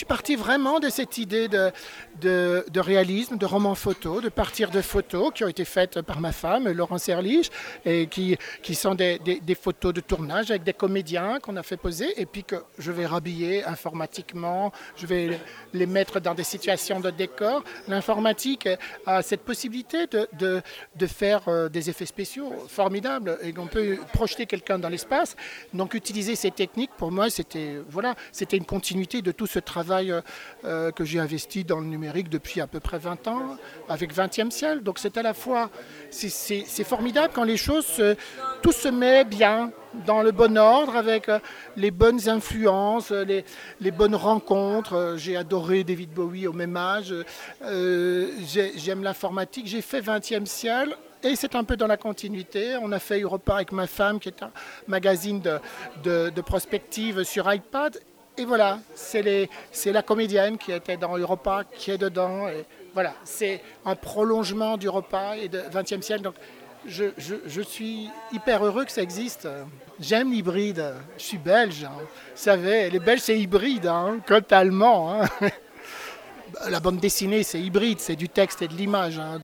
suis parti vraiment de cette idée de réalisme, de roman photo, de partir de photos qui ont été faites par ma femme, Laurence Erlich, et qui sont des photos de tournage avec des comédiens qu'on a fait poser, et puis que je vais rhabiller informatiquement, je vais les mettre dans des situations de décor. L'informatique a cette possibilité de faire des effets spéciaux formidables, et qu'on peut projeter quelqu'un dans l'espace. Donc utiliser ces techniques, pour moi, c'était une continuité de tout ce travail que j'ai investi dans le numérique depuis à peu près 20 ans, avec 20e siècle. Donc c'est à la fois, c'est formidable quand les choses, tout se met bien, dans le bon ordre, avec les bonnes influences, les bonnes rencontres. J'ai adoré David Bowie au même âge. J'aime l'informatique. J'ai fait 20e siècle. Et c'est un peu dans la continuité. On a fait Europa avec ma femme, qui est un magazine de prospective sur iPad. Et voilà, c'est la comédienne qui était dans Europa, qui est dedans. Et voilà, c'est un prolongement d'Europa et de 20e siècle. Donc, je suis hyper heureux que ça existe. J'aime l'hybride. Je suis belge. Hein. Vous savez, les Belges, c'est hybride, hein, totalement. Hein. La bande dessinée, c'est hybride. C'est du texte et de l'image. Hein.